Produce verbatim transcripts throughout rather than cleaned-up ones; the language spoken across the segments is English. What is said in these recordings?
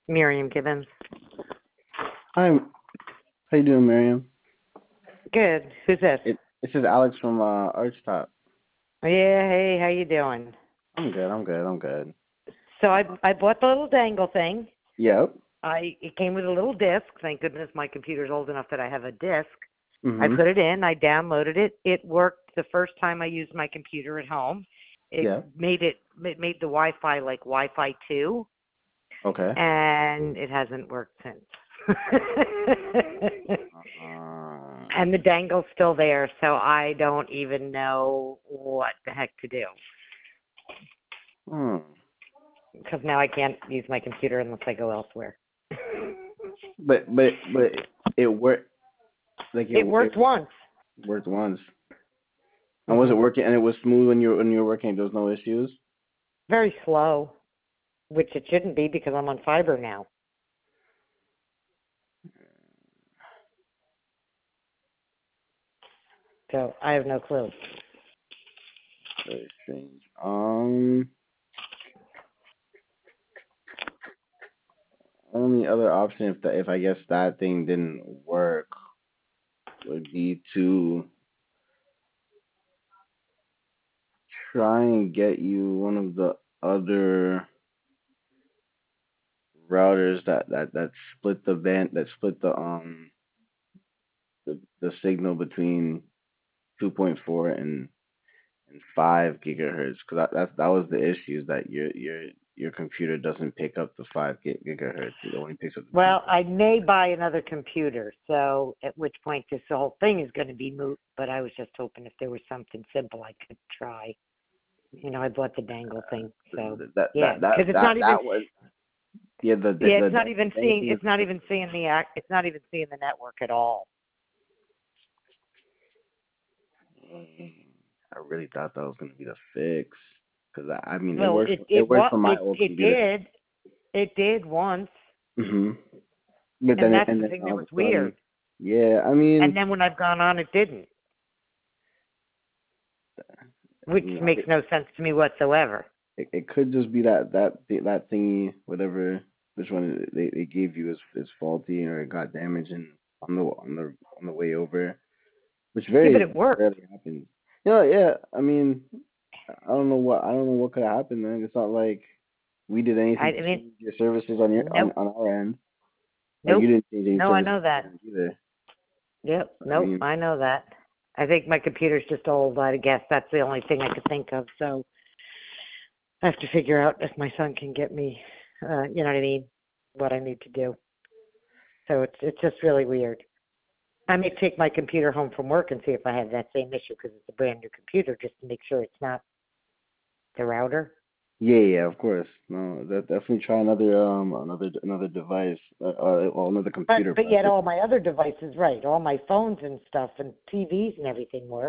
Miriam Gibbons. Hi, how you doing, Miriam? Good. Who's this? It this is Alex from uh, Archtop. Yeah. Hey, how you doing? I'm good. I'm good. I'm good. So I I bought the little dangle thing. Yep. I it came with a little disc. Thank goodness my computer's old enough that I have a disc. I Mhm. put it in. I downloaded it. It worked the first time I used my computer at home. It Yeah. made it it made the Wi-Fi like Wi-Fi two, Okay. and it hasn't worked since. Uh, And the dangle's still there, so I don't even know what the heck to do. hmm. Because now I can't use my computer unless I go elsewhere. But but but it worked. Like it It it worked once. worked once. And was it hmm working? And it was smooth when you were when you were working. There was no issues. Very slow, which it shouldn't be because I'm on fiber now. So I have no clue. Very strange. Um. Only other option if the, if I guess that thing didn't work would be to try and get you one of the other routers that that that split the band that split the um the the signal between two point four and and five gigahertz because that that's, that was the issue is that your your your computer doesn't pick up the five gigahertz. It only picks up the two. Well, I may buy another computer, so at which point this whole thing is going to be moot. But I was just hoping if there was something simple I could try. You know, I bought the dangle thing, so That yeah, that because that it's that not even that was yeah the the yeah, the, it's not the even dang seeing thing is it's not even seeing the act. It's not even seeing the network at all. Mm, I really thought that was gonna be the fix because I, I mean it Well, works it it it works what for my it old it computer. did it did once, Mhm. But and then it, that's and the then thing that all of was a sudden, weird. yeah, I And mean, then when I've gone on, it didn't, I which mean, makes no sense to me whatsoever. it, it could just be that that that thingy, whatever which one they, they gave you is is faulty or it got damaged and on the on the on the way over, which Yeah, but very it worked. rarely happens. Yeah, yeah. I mean, I don't know what I don't know what could have happened, man. It's not like we did I, anything to I mean, change your services on your on nope, on our end. Like you nope. didn't change any No, I services know on that. your end either. Yep, I nope, mean, I know that. I think my computer's just old. I guess that's the only thing I could think of. So I have to figure out if my son can get me, uh, you know what I mean, what I need to do. So it's it's just really weird. I may take my computer home from work and see if I have that same issue because it's a brand new computer, just to make sure it's not the router. yeah, yeah, of course. No, that definitely try another um another another device, uh, uh well, another But computer, but but yet all my other devices, right? All my phones and stuff and T Vs and everything work.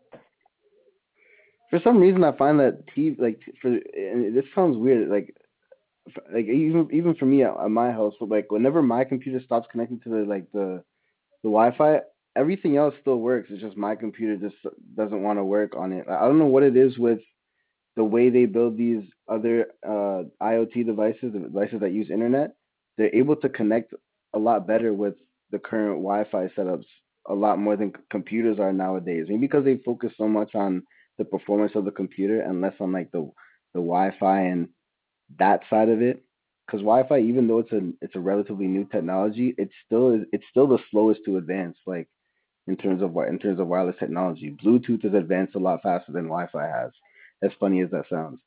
for some reason I find that T V like for and this sounds weird like f- like even even for me at, at my house, but like whenever my computer stops connecting to the like the the Wi-Fi, everything else still works. It's just my computer just doesn't want to work on it. I don't know what it is with the way they build these other uh, IoT devices, the devices that use internet. They're able to connect a lot better with the current Wi-Fi setups, a lot more than c- computers are nowadays. Maybe because they focus so much on the performance of the computer and less on like the the Wi-Fi and that side of it. Because Wi-Fi, even though it's a it's a relatively new technology, it's still is it's still the slowest to advance. Like in terms of wi- in terms of wireless technology, Bluetooth has advanced a lot faster than Wi-Fi has. As funny as that sounds,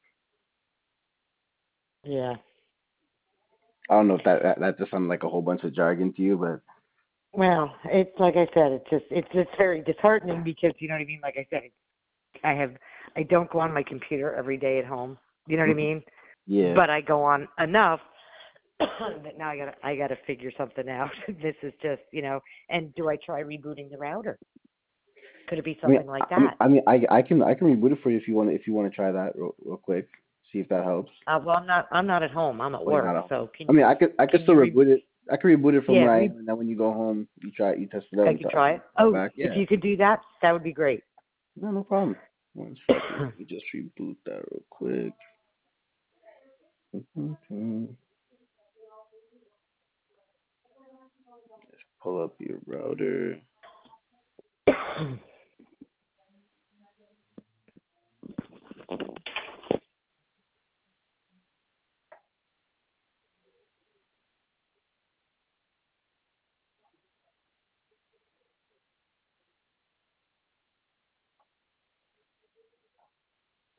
Yeah. I don't know if that that, that just sounded like a whole bunch of jargon to you, but Well, it's like I said, it's just it's it's very disheartening because you know what I mean. Like I said, I have I don't go on my computer every day at home. You know what I mhm, mean? yeah. But I go on enough that now I gotta I gotta figure something out. This is just you know. And do I try rebooting the router? Could it be I mean, something like I, that? I mean, I I can I can reboot it for you if you want if you want to try that real, real quick, see if that helps. Uh, well, I'm not I'm not at home. I'm at Oh, you're work. not at home. So I can mean, I could I could can still you re reboot it. I could reboot it from yeah where I re am, and then when you go home, you try you test it out I and could try, try it. call Oh, back. if Yeah, you could do that, that would be great. no, no problem. One second, let me just reboot that real quick.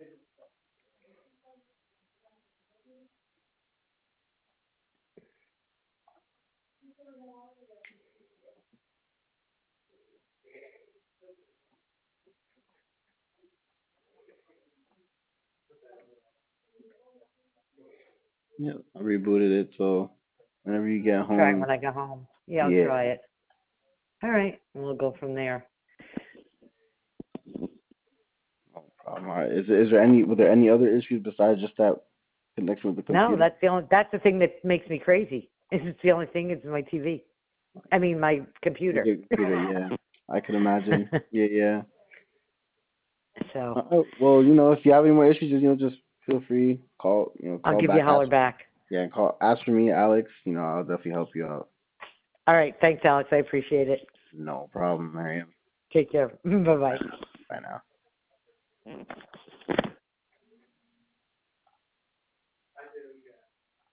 Yeah, I rebooted it, so whenever you get Try it home, when I get home. Yeah, I'll yeah, try it. All right, and we'll go from there. no problem. All right. Is is there any were there any other issues besides just that connection with the No, computer? that's the only. That's the thing that makes me crazy. Is it's the only thing is my T V. I mean, my With computer. your computer, yeah. I could imagine. Yeah, yeah. So Uh, well, you know, if you have any more issues, just, you know, just feel free call, you know, I'll call give you back, a ask, holler back. yeah, call, ask for me, Alex. You know, I'll definitely help you out. All right, thanks, Alex. I appreciate it. No problem, Miriam. Take care. Bye Bye, bye. bye now.